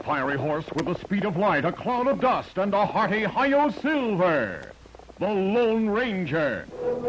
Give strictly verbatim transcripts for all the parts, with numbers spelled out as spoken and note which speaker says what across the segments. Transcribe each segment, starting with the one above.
Speaker 1: fiery horse with the speed of light, a cloud of dust, and a hearty Hi-Yo Silver, the Lone Ranger.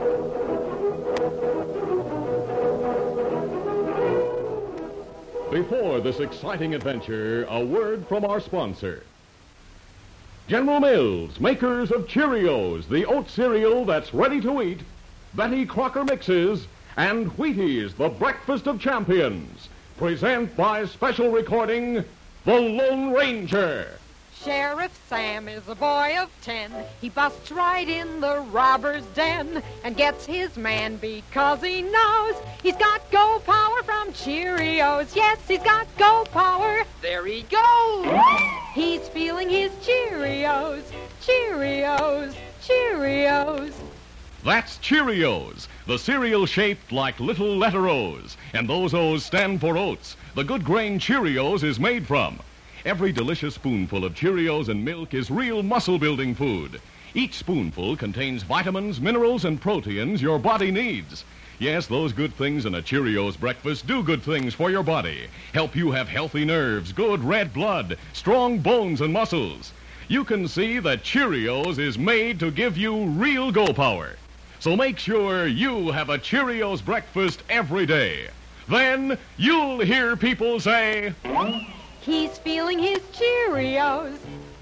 Speaker 1: Before this exciting adventure, a word from our sponsor. General Mills, makers of Cheerios, the oat cereal that's ready to eat, Betty Crocker Mixes, and Wheaties, the breakfast of champions, present by special recording, The Lone Ranger.
Speaker 2: Sheriff Sam is a boy of ten. He busts right in the robber's den and gets his man because he knows he's got go power from Cheerios. Yes, he's got go power. There he goes. He's feeling his Cheerios, Cheerios, Cheerios.
Speaker 1: That's Cheerios, the cereal shaped like little letter O's, and those O's stand for oats. The good grain Cheerios is made from. Every delicious spoonful of Cheerios and milk is real muscle-building food. Each spoonful contains vitamins, minerals, and proteins your body needs. Yes, those good things in a Cheerios breakfast do good things for your body. Help you have healthy nerves, good red blood, strong bones and muscles. You can see that Cheerios is made to give you real go power. So make sure you have a Cheerios breakfast every day. Then you'll hear people say,
Speaker 2: he's feeling his Cheerios.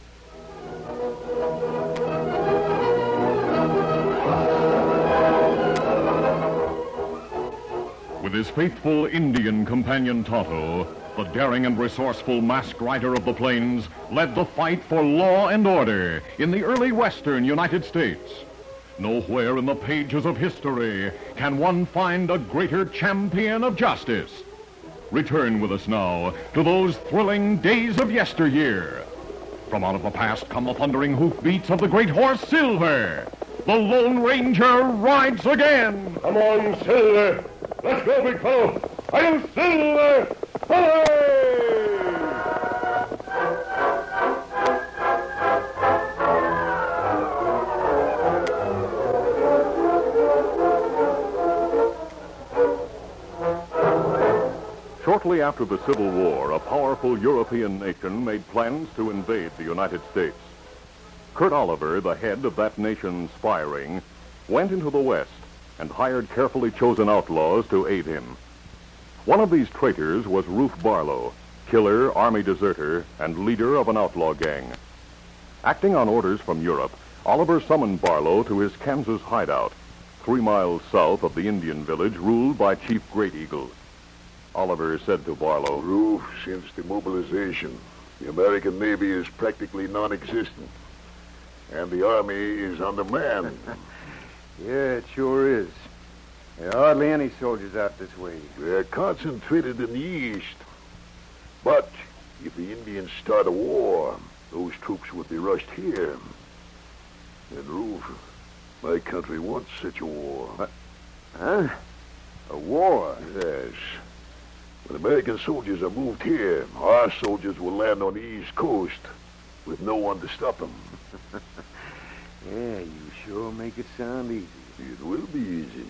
Speaker 1: With his faithful Indian companion Tonto, the daring and resourceful masked rider of the plains led the fight for law and order in the early western United States. Nowhere in the pages of history can one find a greater champion of justice. Return with us now to those thrilling days of yesteryear. From out of the past come the thundering hoofbeats of the great horse Silver. The Lone Ranger rides again.
Speaker 3: Come on, Silver. Let's go, big fellow. I'm Silver. Hooray!
Speaker 1: Shortly after the Civil War, a powerful European nation made plans to invade the United States. Kurt Oliver, the head of that nation's spy ring, went into the West and hired carefully chosen outlaws to aid him. One of these traitors was Rufe Barlow, killer, army deserter, and leader of an outlaw gang. Acting on orders from Europe, Oliver summoned Barlow to his Kansas hideout, three miles south of the Indian village ruled by Chief Great Eagle. Oliver said to Barlow,
Speaker 3: Rufe, since demobilization, the American Navy is practically non-existent, and the Army is undermanned.
Speaker 4: Yeah, it sure is. There are hardly any soldiers out this way.
Speaker 3: They're concentrated in the east. But if the Indians start a war, those troops would be rushed here. And Rufe, my country wants such a war.
Speaker 4: Huh? A war?
Speaker 3: Yes. When American soldiers are moved here, our soldiers will land on the East Coast with no one to stop them.
Speaker 4: Yeah, you sure make it sound easy.
Speaker 3: It will be easy.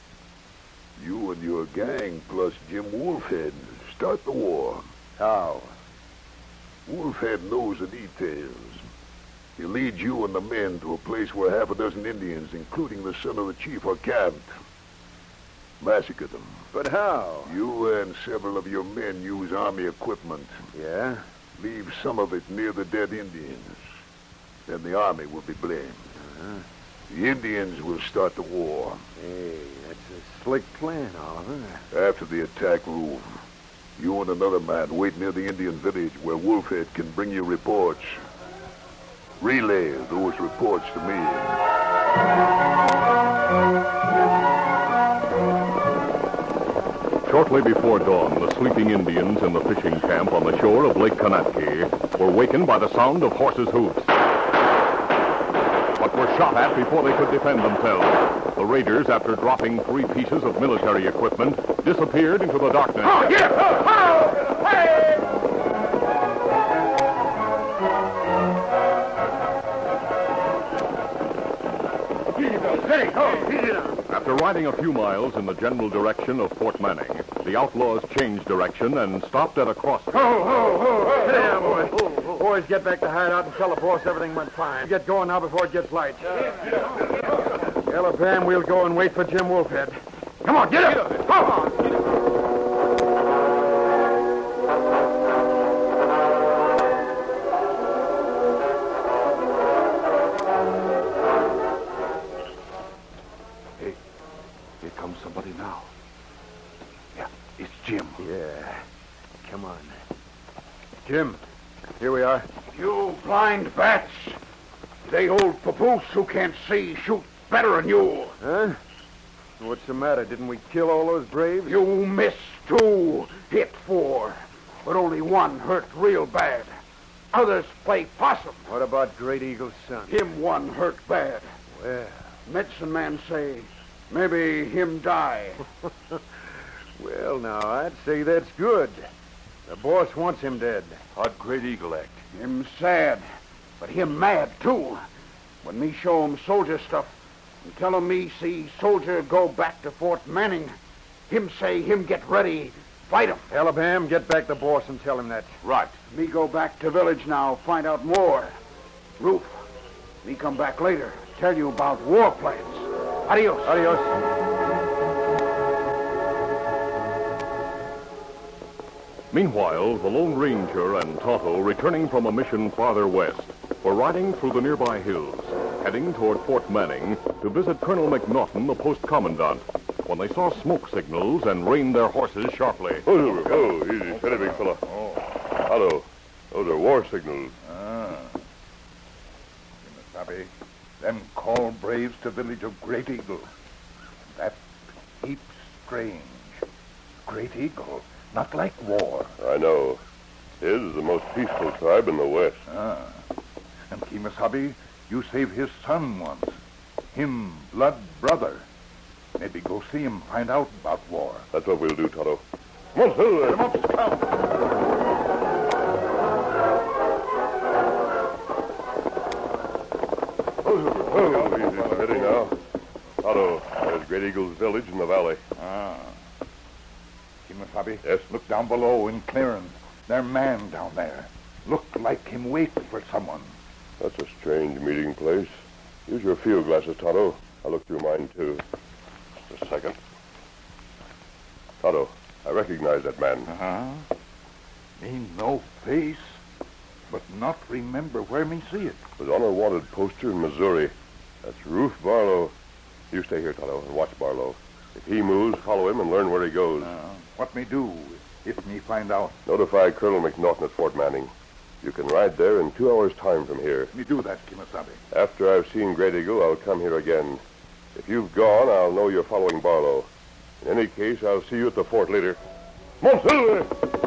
Speaker 3: You and your gang plus Jim Wolfhead start the war.
Speaker 4: How?
Speaker 3: Wolfhead knows the details. He'll lead you and the men to a place where half a dozen Indians, including the son of the chief, are camped. Massacre them.
Speaker 4: But how?
Speaker 3: You and several of your men use army equipment.
Speaker 4: Yeah?
Speaker 3: Leave some of it near the dead Indians. Then the army will be blamed.
Speaker 4: Uh-huh.
Speaker 3: The Indians will start the war.
Speaker 4: Hey, that's a slick plan, Oliver.
Speaker 3: After the attack, Rufe, you and another man wait near the Indian village where Wolfhead can bring you reports. Relay those reports to me.
Speaker 1: Shortly before dawn, the sleeping Indians in the fishing camp on the shore of Lake Kanatke were wakened by the sound of horses' hoofs. But were shot at before they could defend themselves. The raiders, after dropping three pieces of military equipment, disappeared into the darkness.
Speaker 3: Oh, here! Oh, oh! Hey!
Speaker 1: After riding a few miles in the general direction of Fort Manning, The outlaws changed direction and stopped at a crossroads.
Speaker 4: Ho, ho, ho! Sit down, boy. Boys, get back to hideout and tell the boss everything went fine. Get going now before it gets light. Yellow Pam, we'll go and wait for Jim Wolfhead. Come on, get up! Come on!
Speaker 3: Hey, here comes somebody now. Yeah, it's Jim.
Speaker 4: Yeah. Come on. Jim, here we are.
Speaker 3: You blind bats. They old papoose who can't see shoot better than you.
Speaker 4: Huh? What's the matter? Didn't we kill all those braves?
Speaker 3: You missed two, hit four, but only one hurt real bad. Others play possum.
Speaker 4: What about Great Eagle's son?
Speaker 3: Him one hurt bad.
Speaker 4: Well,
Speaker 3: Medicine man say, maybe him die.
Speaker 4: well, now, I'd say that's good. The boss wants him dead.
Speaker 3: How'd Great Eagle act? Him sad, but him mad, too. When me show him soldier stuff and tell him me see soldier go back to Fort Manning, him say him get ready, fight him.
Speaker 4: Alabama, get back the boss and tell him that.
Speaker 3: Right. Me go back to village now, find out more. Roof, me come back later, tell you about war plans. Adios.
Speaker 4: Adios.
Speaker 1: Meanwhile, the Lone Ranger and Tonto, returning from a mission farther west, were riding through the nearby hills, heading toward Fort Manning to visit Colonel McNaughton, the post commandant, when they saw smoke signals and reined their horses sharply.
Speaker 5: Oh, oh, easy, steady, big fella. Oh. Hello. Those are war signals.
Speaker 6: Ah. Kimasabi, them call braves to village of Great Eagle. That heaps strange. Great Eagle, not like war.
Speaker 5: I know. His is the most peaceful tribe in the West.
Speaker 6: Ah. And Kimasabi, you saved his son once. Him, blood brother. Maybe go see him, find out about war.
Speaker 5: That's what we'll do, Tonto. Come on, Silver.
Speaker 6: Come up, come.
Speaker 5: Oh, easy, steady now. Tonto, there's Great Eagle's village in the valley.
Speaker 6: Ah. Kimasabi?
Speaker 5: Yes?
Speaker 6: Look down below in clearing. Their man down there. Look like him waiting for someone.
Speaker 5: That's a strange meeting place. Use your field glasses, Tonto. I'll look through mine, too. Just a second. Tonto, I recognize that man.
Speaker 6: Uh-huh. Ain't no face, but not remember where me see it.
Speaker 5: It was on a wanted poster in Missouri. That's Rufe Barlow. You stay here, Tonto, and watch Barlow. If he moves, follow him and learn where he goes.
Speaker 6: Uh, what me do if me find out?
Speaker 5: Notify Colonel McNaughton at Fort Manning. You can ride there in two hours' time from here.
Speaker 6: Me do that, Kimasabi.
Speaker 5: After I've seen Great Eagle, I'll come here again. If you've gone, I'll know you're following Barlow. In any case, I'll see you at the fort later. Come on, Silver!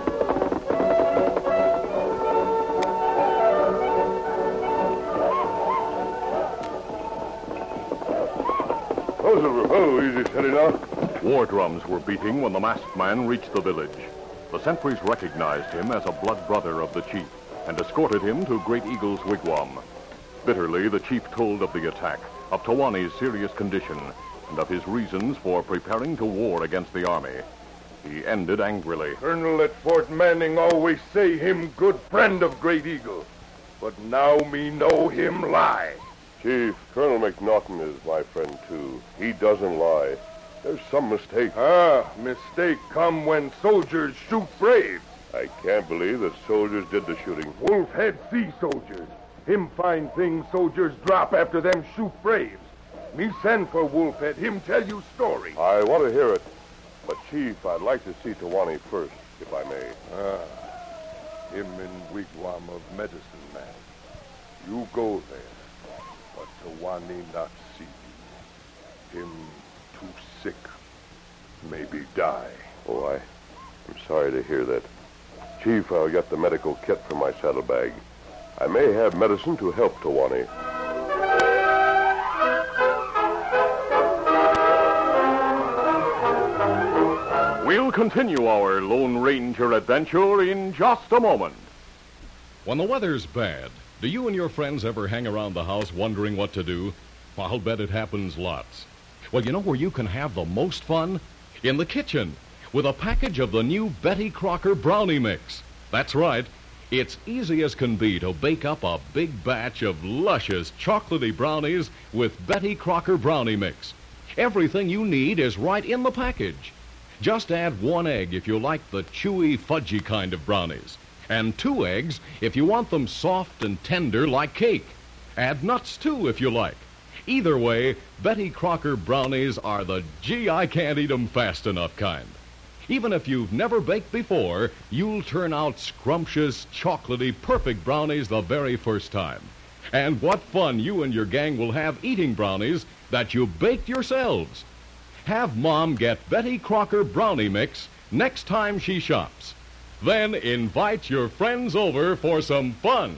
Speaker 5: Oh, Silver. Oh, easy, steady now.
Speaker 1: War drums were beating when the masked man reached the village. The sentries recognized him as a blood brother of the chief and escorted him to Great Eagle's wigwam. Bitterly, the chief told of the attack, of Tawani's serious condition, and of his reasons for preparing to war against the army. He ended angrily.
Speaker 7: Colonel at Fort Manning always say him good friend of Great Eagle. But now me know him lie.
Speaker 5: Chief, Colonel McNaughton is my friend, too. He doesn't lie. There's some mistake.
Speaker 7: Ah, mistake come when soldiers shoot braves.
Speaker 5: I can't believe that soldiers did the shooting.
Speaker 7: Wolfhead see soldiers. Him find things soldiers drop after them shoot braves. Me send for Wolfhead. Him tell you story.
Speaker 5: I want to hear it. But, Chief, I'd like to see Tawani first, if I may.
Speaker 7: Ah, him in wigwam of medicine man. You go there, but Tawani not see you. Him too sick. Maybe die.
Speaker 5: Oh, I, I'm sorry to hear that. Chief, I'll get the medical kit from my saddlebag. I may have medicine to help Tawani.
Speaker 1: We'll continue our Lone Ranger adventure in just a moment.
Speaker 8: When the weather's bad, do you and your friends ever hang around the house wondering what to do? I'll bet it happens lots. Well, you know where you can have the most fun? In the kitchen. with a package of the new Betty Crocker Brownie Mix. That's right. It's easy as can be to bake up a big batch of luscious chocolatey brownies with Betty Crocker Brownie Mix. Everything you need is right in the package. Just add one egg if you like the chewy, fudgy kind of brownies, and two eggs if you want them soft and tender like cake. Add nuts, too, if you like. Either way, Betty Crocker brownies are the gee, I can't eat 'em fast enough kind. Even if you've never baked before, you'll turn out scrumptious, chocolatey, perfect brownies the very first time. And what fun you and your gang will have eating brownies that you baked yourselves. Have Mom get Betty Crocker Brownie Mix next time she shops. Then invite your friends over for some fun.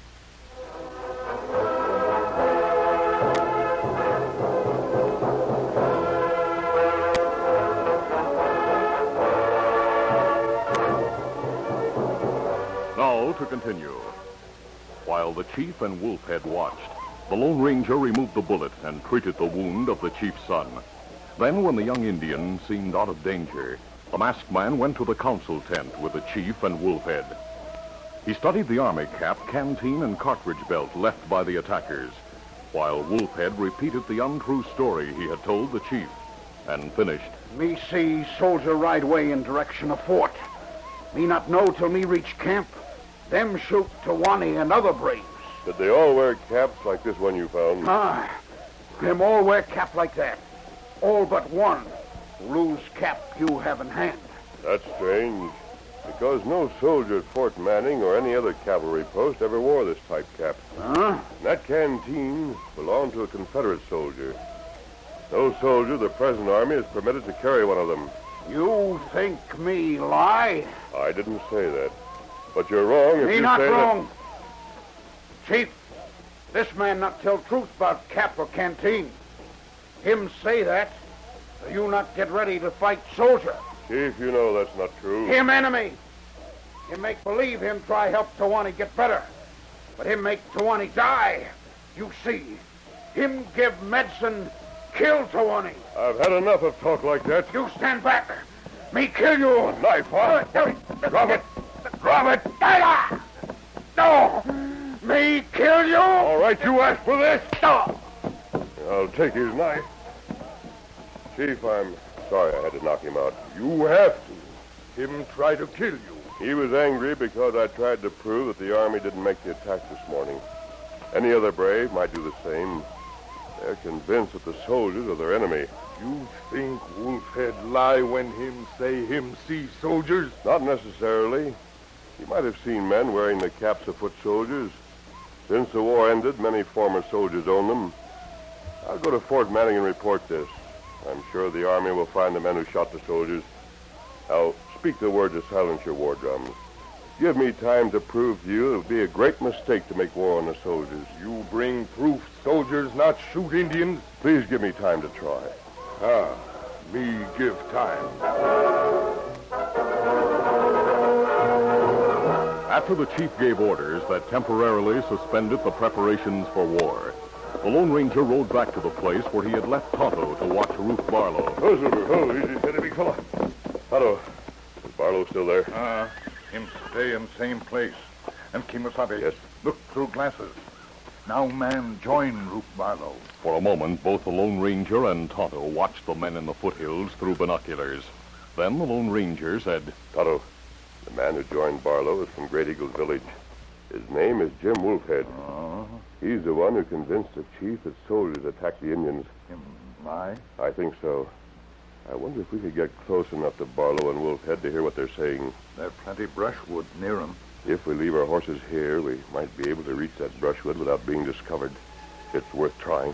Speaker 1: Now to continue. While the chief and Wolfhead watched, the Lone Ranger removed the bullet and treated the wound of the chief's son. Then, when the young Indian seemed out of danger, the masked man went to the council tent with the chief and Wolfhead. He studied the army cap, canteen, and cartridge belt left by the attackers, while Wolfhead repeated the untrue story he had told the chief, and finished.
Speaker 6: Me see soldier ride way in direction of fort. Me not know till me reach camp. Them shoot Tawani and other braves.
Speaker 5: Did they all wear caps like this one you found?
Speaker 6: Ah, them all wear cap like that. All but one, whose cap you have in hand.
Speaker 5: That's strange, because no soldier at Fort Manning or any other cavalry post ever wore this type cap.
Speaker 6: Huh?
Speaker 5: That canteen belonged to a Confederate soldier. No soldier of the present army is permitted to carry one of them.
Speaker 6: You think me lie?
Speaker 5: I didn't say that. But you're wrong if
Speaker 6: Me
Speaker 5: you
Speaker 6: not
Speaker 5: say
Speaker 6: wrong. Chief, this man not tell truth about cap or canteen. Him say that, so you not get ready to fight soldier.
Speaker 5: that. Chief, you know that's not true.
Speaker 6: Him enemy. Him make believe him try help Tawani get better. But him make Tawani die. You see. Him give medicine, kill Tawani.
Speaker 5: I've had enough of talk like that.
Speaker 6: You stand back. Me kill you.
Speaker 5: Knife, huh? Drop it.
Speaker 6: Drop it. Dada! No. Me kill you.
Speaker 5: All right, you asked for this.
Speaker 6: No.
Speaker 5: I'll take his knife. Chief, I'm sorry I had to knock him out. You have to. Him try to kill you. He was angry because I tried to prove that the Army didn't make the attack this morning. Any other brave might do the same. They're convinced that the soldiers are their enemy.
Speaker 7: You think Wolfhead lie when him say him see soldiers?
Speaker 5: Not necessarily. He might have seen men wearing the caps of foot soldiers. Since the war ended, many former soldiers own them. I'll go to Fort Manning and report this. I'm sure the Army will find the men who shot the soldiers. Now, speak the word to silence your war drums. Give me time to prove to you it would be a great mistake to make war on the soldiers.
Speaker 7: You bring proof soldiers not shoot Indians?
Speaker 5: Please give me time to try.
Speaker 7: Ah, me give time.
Speaker 1: After the chief gave orders that temporarily suspended the preparations for war, the Lone Ranger rode back to the place where he had left Tonto to watch Ruth Barlow.
Speaker 5: Oh, Silver. Oh, easy, steady, big fella. Tonto, is Barlow still there?
Speaker 6: Ah, uh, him stay in same place. And Kimasabi.
Speaker 5: Yes.
Speaker 6: Look through glasses. Now man join Ruth Barlow.
Speaker 1: For a moment, both the Lone Ranger and Tonto watched the men in the foothills through binoculars. Then the Lone Ranger said,
Speaker 5: Tonto, the man who joined Barlow is from Great Eagle's village. His name is Jim Wolfhead.
Speaker 6: Uh,
Speaker 5: He's the one who convinced the chief that soldiers attacked the Indians.
Speaker 6: him lie?
Speaker 5: I think so. I wonder if we could get close enough to Barlow and Wolfhead to hear what they're saying.
Speaker 6: There's plenty brushwood near him.
Speaker 5: If we leave our horses here, we might be able to reach that brushwood without being discovered. It's worth trying.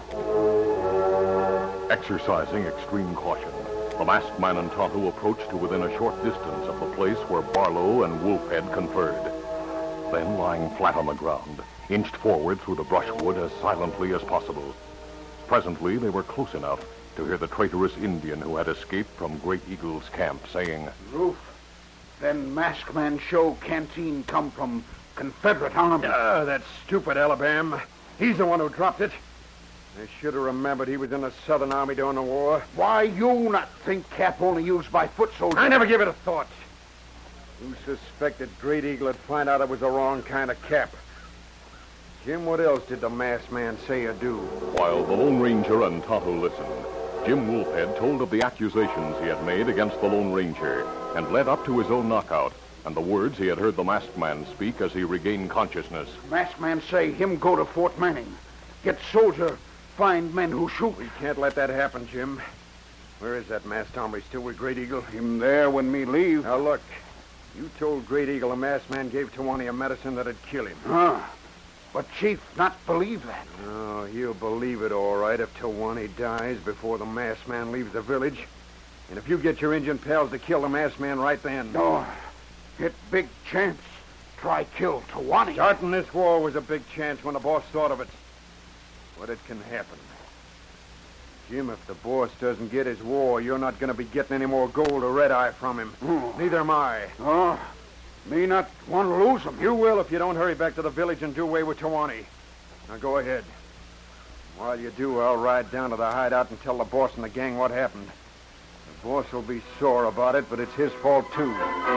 Speaker 1: exercising extreme caution, the masked man and Tonto approached to within a short distance of the place where Barlow and Wolfhead conferred. Then, lying flat on the ground, inched forward through the brushwood as silently as possible. Presently, they were close enough to hear the traitorous Indian who had escaped from Great Eagle's camp saying,
Speaker 6: Roof, then masked man show canteen come from Confederate army.
Speaker 4: Ah, that stupid Alabama. He's the one who dropped it. I should have remembered he was in the Southern Army during the war.
Speaker 6: Why you not think Cap only used by foot soldiers?
Speaker 4: I never give it a thought. Who suspected Great Eagle would find out it was the wrong kind of cap? Jim, what else did the masked man say or do?
Speaker 1: While the Lone Ranger and Tonto listened, Jim Wolfhead told of the accusations he had made against the Lone Ranger and led up to his own knockout and the words he had heard the masked man speak as he regained consciousness.
Speaker 6: Masked man say him go to Fort Manning. Get soldier, find men who shoot.
Speaker 4: We can't let that happen, Jim. Where is that masked hombre? Still with Great Eagle?
Speaker 6: Him there when me leave.
Speaker 4: Now, look. You told Great Eagle the masked man gave Tawani a medicine that'd kill him.
Speaker 6: Huh. But Chief not believe that.
Speaker 4: Oh, he'll believe it all right if Tawani dies before the masked man leaves the village. And if you get your Indian pals to kill the masked man right then.
Speaker 6: No. It big chance. Try kill Tawani.
Speaker 4: Starting this war was a big chance when the boss thought of it. But it can happen. Jim, if the boss doesn't get his war, you're not going to be getting any more gold or red-eye from him.
Speaker 6: Oh.
Speaker 4: Neither am I.
Speaker 6: Oh, me not want to lose him.
Speaker 4: You will if you don't hurry back to the village and do away with Tawani. Now go ahead. While you do, I'll ride down to the hideout and tell the boss and the gang what happened. The boss will be sore about it, but it's his fault, too.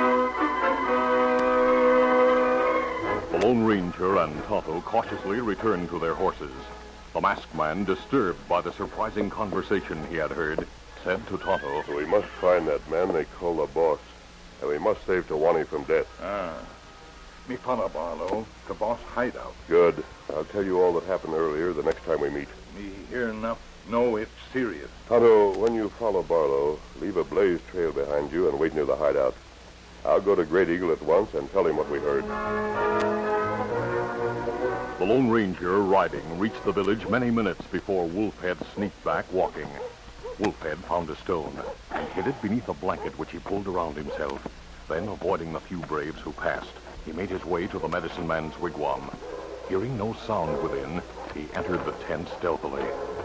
Speaker 1: The Lone Ranger and Tonto cautiously returned to their horses. The masked man, disturbed by the surprising conversation he had heard, said to Tonto,
Speaker 5: We must find that man they call the boss, and we must save Tawani from death.
Speaker 7: Ah. Me follow Barlow, the boss hideout.
Speaker 5: Good. I'll tell you all that happened earlier the next time we meet.
Speaker 7: Me hear enough. No, it's serious.
Speaker 5: Tonto, when you follow Barlow, leave a blaze trail behind you and wait near the hideout. I'll go to Great Eagle at once and tell him what we heard.
Speaker 1: The Lone Ranger, riding, reached the village many minutes before Wolfhead sneaked back walking. Wolfhead found a stone and hid it beneath a blanket which he pulled around himself. Then, avoiding the few braves who passed, he made his way to the medicine man's wigwam. Hearing no sound within, he entered the tent stealthily.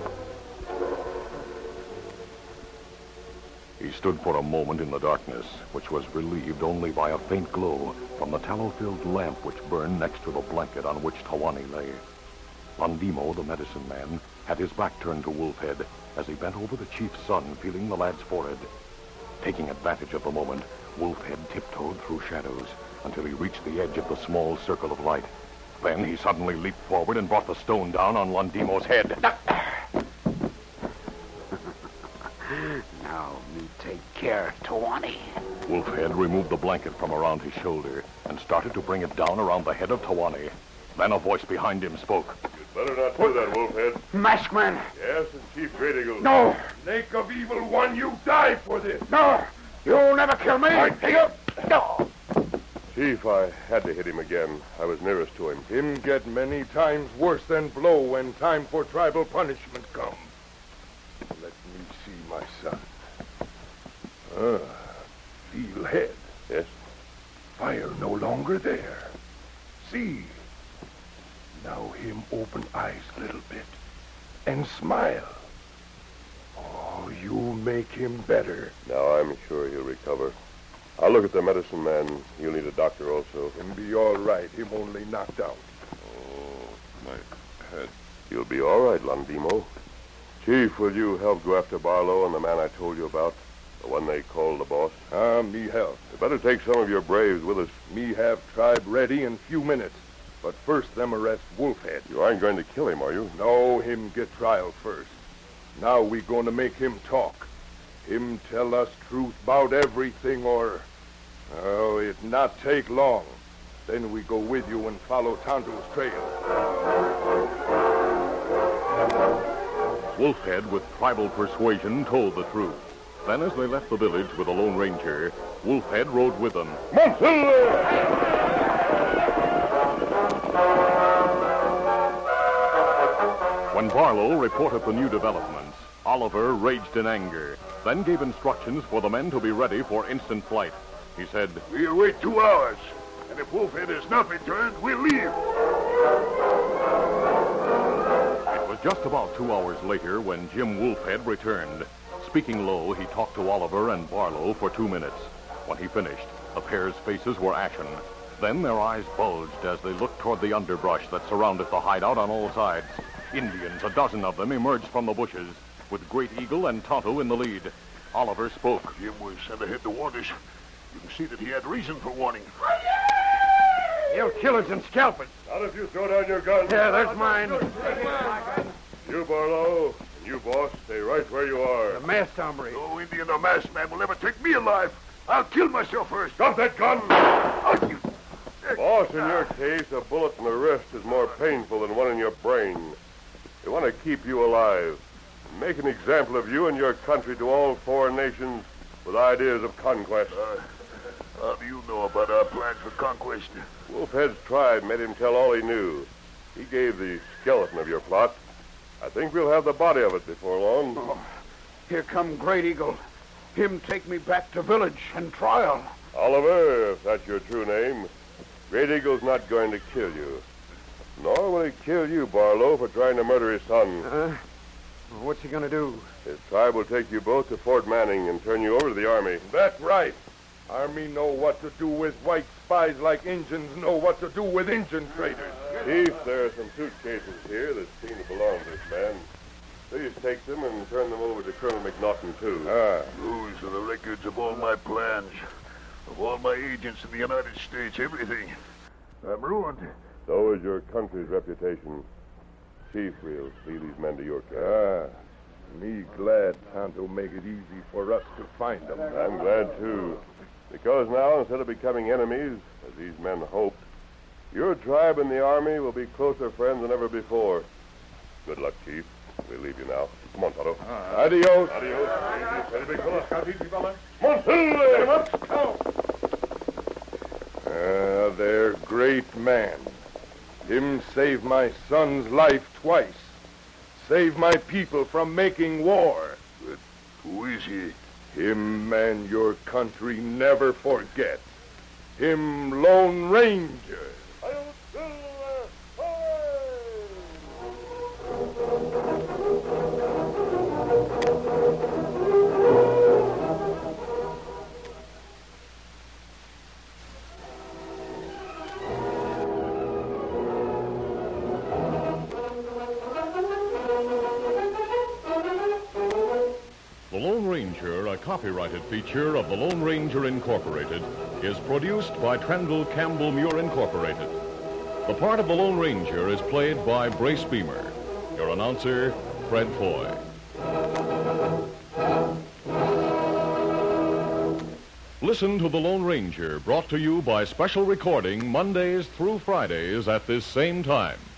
Speaker 1: He stood for a moment in the darkness, which was relieved only by a faint glow from the tallow-filled lamp which burned next to the blanket on which Tawani lay. Landimo, the medicine man, had his back turned to Wolfhead as he bent over the chief's son, feeling the lad's forehead. Taking advantage of the moment, Wolfhead tiptoed through shadows until he reached the edge of the small circle of light. Then he suddenly leaped forward and brought the stone down on Landimo's head.
Speaker 6: Now me take care of Tawani.
Speaker 1: Wolfhead removed the blanket from around his shoulder and started to bring it down around the head of Tawani. Then a voice behind him spoke.
Speaker 5: You'd better not do that, Wolfhead.
Speaker 6: Masked man.
Speaker 5: Yes, and Chief Great Eagle.
Speaker 6: No.
Speaker 7: Snake of evil one, you die for this.
Speaker 6: No. You'll never kill me.
Speaker 7: I take it.
Speaker 6: No.
Speaker 5: Chief, I had to hit him again. I was nearest to him.
Speaker 7: Him get many times worse than blow when time for tribal punishment come. Let me see my son. Ah, feel head.
Speaker 5: Yes?
Speaker 7: Fire no longer there. See. Now him open eyes little bit. And smile. Oh, you make him better.
Speaker 5: Now I'm sure he'll recover. I'll look at the medicine man. He'll need a doctor also.
Speaker 7: Him be all right. Him only knocked out.
Speaker 5: Oh, my head. You'll be all right, Landimo. Chief, will you help go after Barlow and the man I told you about? The one they call the boss?
Speaker 7: Ah, me help.
Speaker 5: You better take some of your braves with us.
Speaker 7: Me have tribe ready in few minutes. But first them arrest Wolfhead.
Speaker 5: You aren't going to kill him, are you?
Speaker 7: No, him get trial first. Now we going to make him talk. Him tell us truth about everything or... Oh, it not take long. Then we go with you and follow Tonto's trail.
Speaker 1: Wolfhead, with tribal persuasion, told the truth. Then, as they left the village with the Lone Ranger, Wolfhead rode with them. When Barlow reported the new developments, Oliver raged in anger, then gave instructions for the men to be ready for instant flight. He said,
Speaker 3: We'll wait two hours, and if Wolfhead has not returned, we'll leave.
Speaker 1: It was just about two hours later when Jim Wolfhead returned. Speaking low, he talked to Oliver and Barlow for two minutes. When he finished, the pair's faces were ashen. Then their eyes bulged as they looked toward the underbrush that surrounded the hideout on all sides.
Speaker 9: Indians, a dozen of them, emerged from the bushes, with Great Eagle and Tonto in the lead. Oliver spoke.
Speaker 3: Jim was sent ahead to warn us. You can see that he had reason for warning.
Speaker 4: He'll kill us and scalp us.
Speaker 5: Not if you throw down your gun.
Speaker 4: Yeah, there's mine.
Speaker 5: You, Barlow, and you, boss, stay right where you are.
Speaker 4: The masked hombre.
Speaker 3: No Indian or masked man will ever take me alive. I'll kill myself first.
Speaker 5: Drop that gun!
Speaker 3: Oh, you...
Speaker 5: Boss, in your case, a bullet in the wrist is more painful than one in your brain. They want to keep you alive. Make an example of you and your country to all foreign nations with ideas of conquest.
Speaker 3: Uh, how do you know about our plans for conquest?
Speaker 5: Wolfhead's tribe made him tell all he knew. He gave the skeleton of your plot. I think we'll have the body of it before long.
Speaker 6: Oh, here come Great Eagle. Him take me back to village and trial.
Speaker 5: Oliver, if that's your true name, Great Eagle's not going to kill you. Nor will he kill you, Barlow, for trying to murder his son.
Speaker 4: Uh, what's he going to do?
Speaker 5: His tribe will take you both to Fort Manning and turn you over to the Army.
Speaker 7: That's right. Army know what to do with white spies like Injuns know what to do with Injun traitors.
Speaker 5: Chief, there are some suitcases here that seem to belong to this man. Please take them and turn them over to Colonel McNaughton, too.
Speaker 7: Ah.
Speaker 3: Those are the records of all my plans, of all my agents in the United States, everything. I'm ruined.
Speaker 5: So is your country's reputation. Chief, we'll see these men to your care.
Speaker 7: Ah, me glad Tonto make it easy for us to find them.
Speaker 5: I'm glad, too. Because now, instead of becoming enemies, as these men hoped, your tribe and the Army will be closer friends than ever before. Good luck, Chief. We'll leave you now. Come on, Tonto.
Speaker 7: Ah. Adios.
Speaker 5: Adios. Easy, big fella. Come on, Silver!
Speaker 7: Ah, they're great man. Him save my son's life twice. Save my people from making war.
Speaker 3: But who is he?
Speaker 7: Him man your country never forget. Him Lone Ranger.
Speaker 1: The Lone Ranger, a copyrighted feature of the Lone Ranger Incorporated, is produced by Trendle Campbell Muir Incorporated. The part of the Lone Ranger is played by Brace Beamer. Your announcer, Fred Foy. Listen to The Lone Ranger, brought to you by special recording Mondays through Fridays at this same time.